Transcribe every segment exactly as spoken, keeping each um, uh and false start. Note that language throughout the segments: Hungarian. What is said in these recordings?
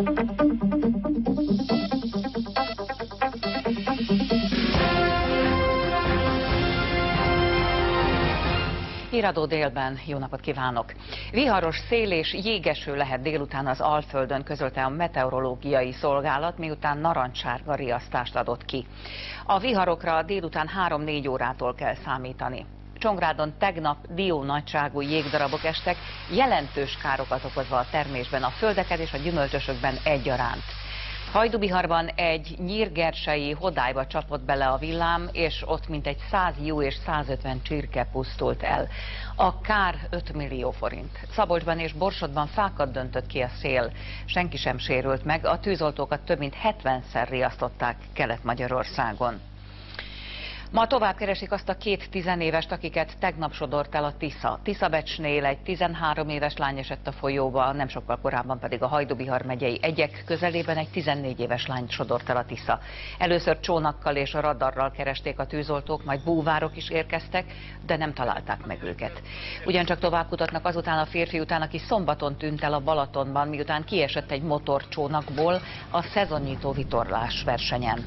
Híradó délben, jó napot kívánok! Viharos szél és jégeső lehet délután az Alföldön, közölte a meteorológiai szolgálat, miután narancssárga riasztást adott ki. A viharokra délután három-négy órától kell számítani. Csongrádon tegnap dió nagyságú jégdarabok estek, jelentős károkat okozva a termésben, a földeken és a gyümölcsösökben egyaránt. Hajdúbiharban egy nyírgersei hodályba csapott bele a villám, és ott mintegy száz juh és százötven csirke pusztult el. A kár öt millió forint. Szabolcsban és Borsodban fákat döntött ki a szél. Senki sem sérült meg, a tűzoltókat több mint hetvenszer riasztották Kelet-Magyarországon. Ma tovább keresik azt a két tizenévest, akiket tegnap sodort el a Tisza. Tiszabecsnél egy tizenhárom éves lány esett a folyóba, nem sokkal korábban pedig a Hajdúbihar megyei Egyek közelében egy tizennégy éves lányt sodort el a Tisza. Először csónakkal és radarral keresték a tűzoltók, majd búvárok is érkeztek, de nem találták meg őket. Ugyancsak tovább kutatnak azután a férfi után, aki szombaton tűnt el a Balatonban, miután kiesett egy motorcsónakból a szezonnyitó vitorlás versenyen.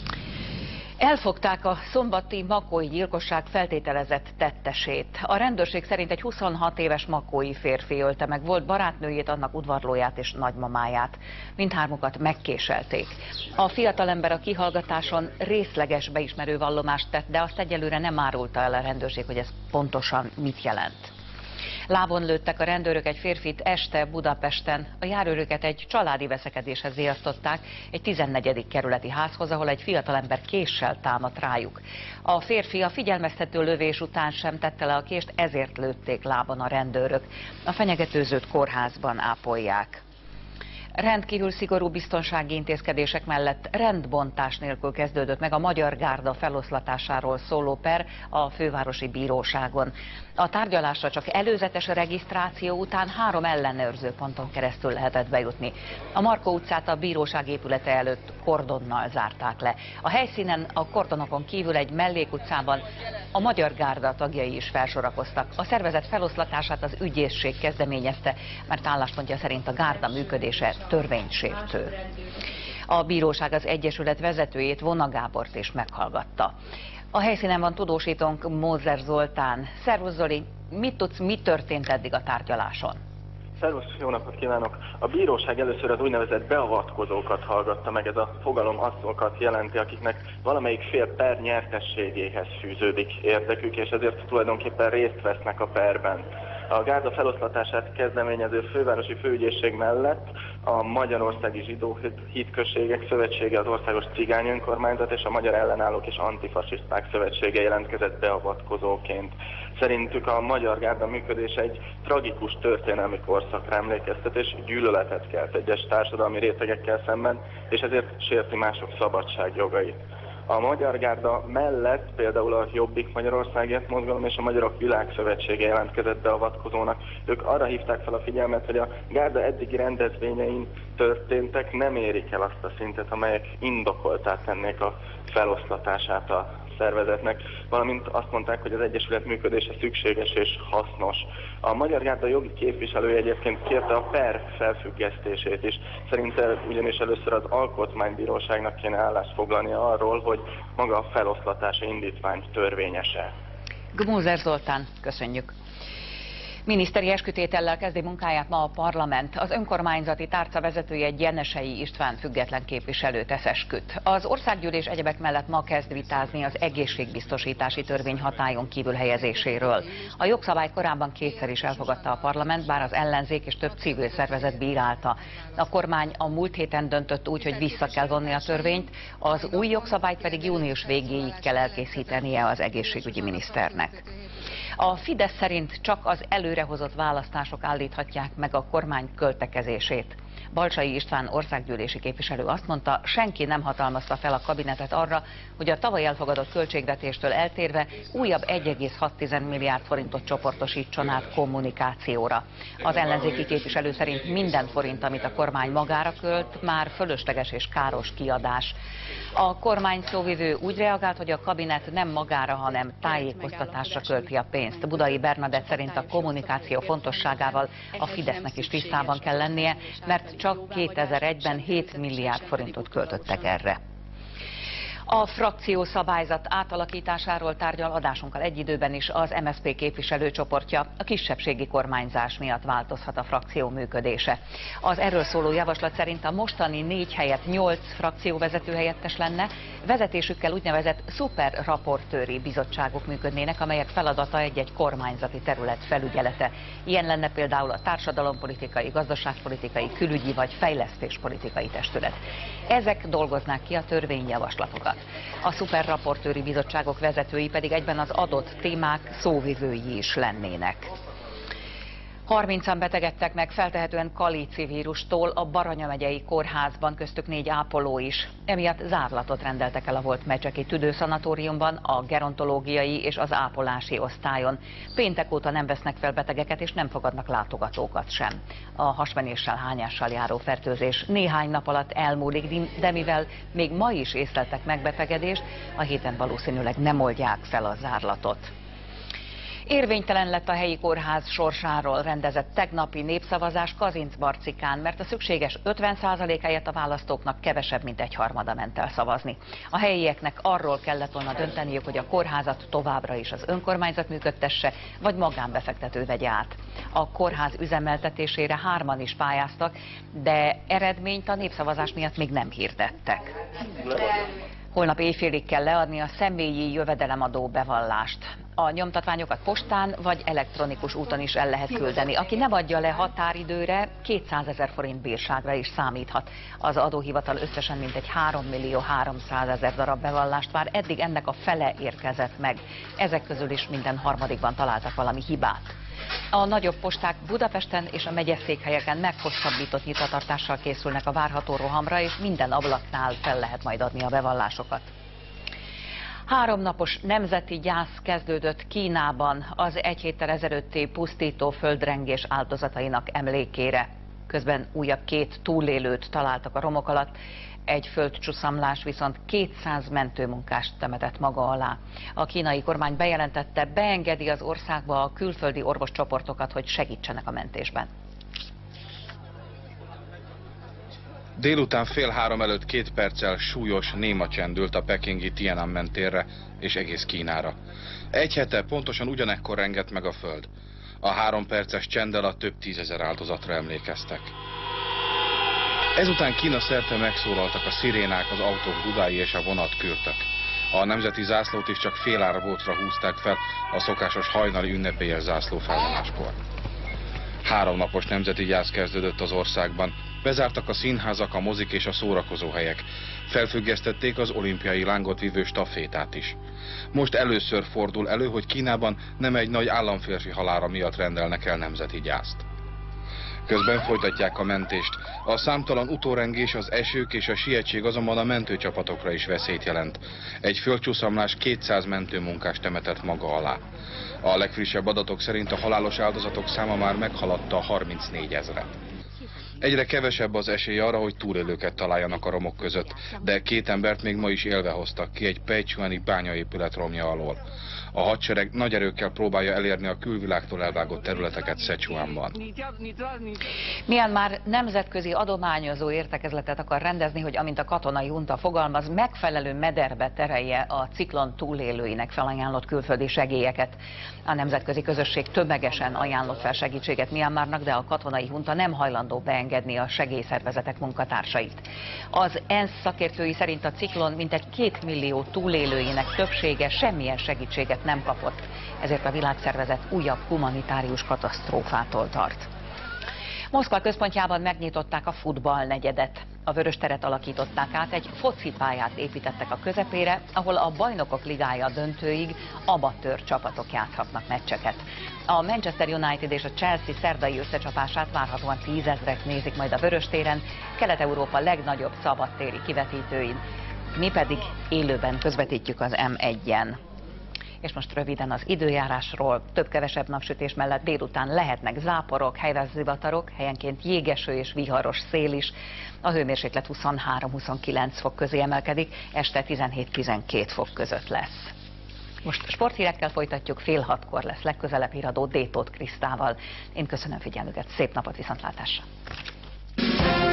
Elfogták a szombati makói gyilkosság feltételezett tettesét. A rendőrség szerint egy huszonhat éves makói férfi ölte meg volt barátnőjét, annak udvarlóját és nagymamáját. Mindhármukat megkéselték. A fiatalember a kihallgatáson részleges beismerő vallomást tett, de azt egyelőre nem árulta el a rendőrség, hogy ez pontosan mit jelent. Lábon lőttek a rendőrök egy férfit este Budapesten. A járőröket egy családi veszekedéshez riasztották egy tizennegyedik kerületi házhoz, ahol egy fiatalember késsel támadt rájuk. A férfi a figyelmeztető lövés után sem tette le a kést, ezért lőtték lábon a rendőrök. A fenyegetőzőt kórházban ápolják. Rendkívül szigorú biztonsági intézkedések mellett rendbontás nélkül kezdődött meg a Magyar Gárda feloszlatásáról szóló per a fővárosi bíróságon. A tárgyalásra csak előzetes regisztráció után három ellenőrző ponton keresztül lehetett bejutni. A Markó utcát a bíróság épülete előtt kordonnal zárták le. A helyszínen a kordonokon kívül egy mellékutcában a Magyar Gárda tagjai is felsorakoztak. A szervezet feloszlatását az ügyészség kezdeményezte, mert álláspontja szerint a gárda működése törvénysértő. A bíróság az egyesület vezetőjét, Vona Gábort is meghallgatta. A helyszínen van tudósítónk, Mózer Zoltán. Szervusz Zoli, mit tudsz, mi történt eddig a tárgyaláson? Szervusz, jó napot kívánok! A bíróság először az úgynevezett beavatkozókat hallgatta meg, ez a fogalom azokat jelenti, akiknek valamelyik fél per nyertességéhez fűződik érdekük, és ezért tulajdonképpen részt vesznek a perben. A gárda feloszlatását kezdeményező fővárosi főügyészség mellett a Magyarországi Zsidó Hitközségek Szövetsége, az Országos Cigány Önkormányzat és a Magyar Ellenállók és Antifasiszták Szövetsége jelentkezett beavatkozóként. Szerintük a Magyar Gárda működése egy tragikus történelmi korszakra emlékeztet és gyűlöletet kelt egyes társadalmi rétegekkel szemben, és ezért sérti mások szabadságjogait. A Magyar Gárda mellett például a Jobbik Magyarországért mozgalom és a Magyarok Világszövetsége jelentkezett beavatkozónak. Ők arra hívták fel a figyelmet, hogy a Gárda eddigi rendezvényein történtek nem érik el azt a szintet, amelyek indokoltá tennék a feloszlatását a szervezetnek, valamint azt mondták, hogy az egyesület működése szükséges és hasznos. A Magyar Gárda jogi képviselője egyébként kérte a per felfüggesztését is. Szerinte ugyanis először az Alkotmánybíróságnak kéne állást foglalnia arról, hogy maga a feloszlatási indítvány törvényese. Mózer Zoltán, köszönjük. Miniszteri eskütétellel kezdi munkáját ma a parlament. Az önkormányzati tárca vezetője Gyenesei István független képviselő tesz esküt. Az országgyűlés egyebek mellett ma kezd vitázni az egészségbiztosítási törvény hatályon kívül helyezéséről. A jogszabály korábban kétszer is elfogadta a parlament, bár az ellenzék és több civil szervezet bírálta. A kormány a múlt héten döntött úgy, hogy vissza kell vonni a törvényt, az új jogszabályt pedig június végéig kell elkészítenie az egészségügyi miniszternek. A Fidesz szerint csak az előrehozott választások állíthatják meg a kormány költekezését. Balcsai István országgyűlési képviselő azt mondta, senki nem hatalmazta fel a kabinetet arra, hogy a tavaly elfogadott költségvetéstől eltérve újabb egy egész hat milliárd forintot csoportosítson át kommunikációra. Az ellenzéki képviselő szerint minden forint, amit a kormány magára költ, már fölösleges és káros kiadás. A kormány szóvivő úgy reagált, hogy a kabinet nem magára, hanem tájékoztatásra költi a pénzt. Budai Bernadett szerint a kommunikáció fontosságával a Fidesznek is tisztában kell lennie, mert mert csak kétezer-egyben hét milliárd forintot költöttek erre. A frakciószabályzat átalakításáról tárgyal adásunkkal egy időben is az em es zé pé képviselőcsoportja. A kisebbségi kormányzás miatt változhat a frakció működése. Az erről szóló javaslat szerint a mostani négy helyett nyolc frakcióvezető helyettes lenne, vezetésükkel úgynevezett szuperraportőri bizottságok működnének, amelyek feladata egy-egy kormányzati terület felügyelete. Ilyen lenne például a társadalompolitikai, gazdaságpolitikai, külügyi vagy fejlesztéspolitikai testület. Ezek dolgoznák ki a törvényjavaslatokat. A szuperraportőri bizottságok vezetői pedig egyben az adott témák szóvivői is lennének. harmincan betegedtek meg feltehetően Kalici vírustól a Baranya megyei kórházban, köztük négy ápoló is. Emiatt zárlatot rendeltek el a volt Mecseki tüdőszanatóriumban, a gerontológiai és az ápolási osztályon. Péntek óta nem vesznek fel betegeket és nem fogadnak látogatókat sem. A hasmenéssel, hányással járó fertőzés néhány nap alatt elmúlik, de mivel még ma is észleltek megbetegedést, a héten valószínűleg nem oldják fel a zárlatot. Érvénytelen lett a helyi kórház sorsáról rendezett tegnapi népszavazás Kazincbarcikán, mert a szükséges ötven százalék helyett a választóknak kevesebb, mint egyharmada ment el szavazni. A helyieknek arról kellett volna dönteniük, hogy a kórházat továbbra is az önkormányzat működtesse, vagy magánbefektető vegye át. A kórház üzemeltetésére hárman is pályáztak, de eredményt a népszavazás miatt még nem hirdettek. Holnap éjfélig kell leadni a személyi jövedelemadó bevallást. A nyomtatványokat postán vagy elektronikus úton is el lehet küldeni. Aki nem adja le határidőre, kétszázezer forint bírságra is számíthat. Az adóhivatal összesen mintegy három millió háromszázezer darab bevallást vár, eddig ennek a fele érkezett meg. Ezek közül is minden harmadikban találtak valami hibát. A nagyobb posták Budapesten és a megyeszékhelyeken meghosszabbított nyitvatartással készülnek a várható rohamra, és minden ablaknál fel lehet majd adni a bevallásokat. Háromnapos nemzeti gyász kezdődött Kínában az egy héttel ezelőtti pusztító földrengés áldozatainak emlékére. Közben újabb két túlélőt találtak a romok alatt, egy földcsuszamlás viszont kétszáz mentőmunkást temetett maga alá. A kínai kormány bejelentette, beengedi az országba a külföldi orvoscsoportokat, hogy segítsenek a mentésben. Délután fél három előtt két perccel súlyos néma csend ült a pekingi Tiananmen térre és egész Kínára. Egy hete pontosan ugyanekkor rengett meg a föld. A három perces csend alatt több tízezer áldozatra emlékeztek. Ezután Kína szerte megszólaltak a szirénák, az autók dudái és a vonat kürtök. A nemzeti zászlót is csak fél árbotra húzták fel a szokásos hajnali ünnepélyes zászló felvonáskor. Háromnapos nemzeti gyász kezdődött az országban. Bezártak a színházak, a mozik és a szórakozóhelyek. Felfüggesztették az olimpiai lángot vívő stafétát is. Most először fordul elő, hogy Kínában nem egy nagy államférfi halála miatt rendelnek el nemzeti gyászt. Közben folytatják a mentést. A számtalan utórengés, az esők és a sietség azonban a mentőcsapatokra is veszélyt jelent. Egy földcsuszamlás kétszáz mentőmunkást temetett maga alá. A legfrissebb adatok szerint a halálos áldozatok száma már meghaladta a harmincnégy ezret. Egyre kevesebb az esély arra, hogy túlélőket találjanak a romok között, de két embert még ma is élve hoztak ki egy pejcsuani bányaépület romja alól. A hadsereg nagy erőkkel próbálja elérni a külvilágtól elvágott területeket Szecsuánban. Myanmar nemzetközi adományozó értekezletet akar rendezni, hogy amint a katonai junta fogalmaz, megfelelő mederbe terelje a ciklon túlélőinek felajánlott külföldi segélyeket. A nemzetközi közösség tömegesen ajánlott fel segítséget Myanmarnak, de a katonai junta nem hajlandó beengedni a segélyszervezetek munkatársait. Az ENSZ szakértői szerint a ciklon mintegy két millió túlélőinek többsége semmilyen segítséget nem kapott, ezért a világszervezet újabb humanitárius katasztrófától tart. Moszkva központjában megnyitották a futballnegyedet. A Vörösteret alakították át, egy focipályát építettek a közepére, ahol a Bajnokok Ligája döntőig amatőr csapatok játszhatnak meccseket. A Manchester United és a Chelsea szerdai összecsapását várhatóan tízezrek nézik majd a Vöröstéren, Kelet-Európa legnagyobb szabadtéri kivetítőin. Mi pedig élőben közvetítjük az M egyen. És most röviden az időjárásról. Több-kevesebb napsütés mellett délután lehetnek záporok, helyben zivatarok, helyenként jégeső és viharos szél is. A hőmérséklet huszonhárom-huszonkilenc fok közé emelkedik, este tizenhét-tizenkét fok között lesz. Most sporthírekkel folytatjuk, fél hatkor lesz legközelebb híradó D. Tóth Krisztával. Én köszönöm figyelmüket, szép napot, viszontlátásra!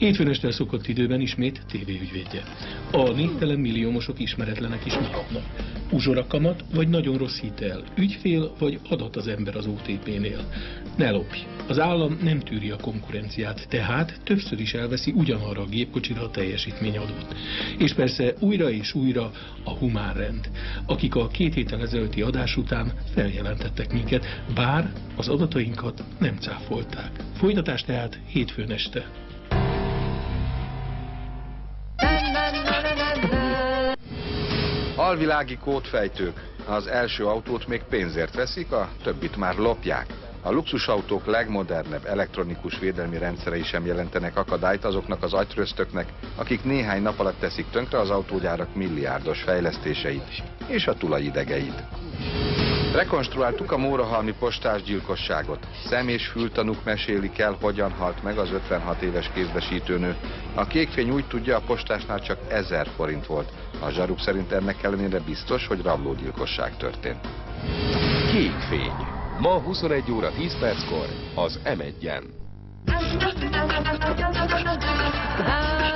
Hétfőn este szokott időben ismét tévéügyvédje. A névtelen milliómosok ismeretlenek is maradnak. Uzsorakamat vagy nagyon rossz hitel, ügyfél vagy adat az ember az o té pé-nél. Ne lopj! Az állam nem tűri a konkurenciát, tehát többször is elveszi ugyanarra a gépkocsira a teljesítményadót. És persze újra és újra a humán rend, akik a két héttel ezelőtti adás után feljelentettek minket, bár az adatainkat nem cáfolták. Folytatás tehát hétfőn este. Alvilági kódfejtők. Az első autót még pénzért veszik, a többit már lopják. A luxusautók legmodernebb elektronikus védelmi rendszerei sem jelentenek akadályt azoknak az agytröztöknek, akik néhány nap alatt teszik tönkre az autógyárak milliárdos fejlesztéseit és a tulajidegeit. Rekonstruáltuk a mórahalmi postásgyilkosságot. Szem- és fültanúk mesélik el, hogyan halt meg az ötvenhat éves kézbesítőnő. A Kékfény úgy tudja, a postásnál csak ezer forint volt. A zsaruk szerint ennek ellenére biztos, hogy rablógyilkosság történt. Kékfény. Ma huszonegy óra tíz perckor az em egyen.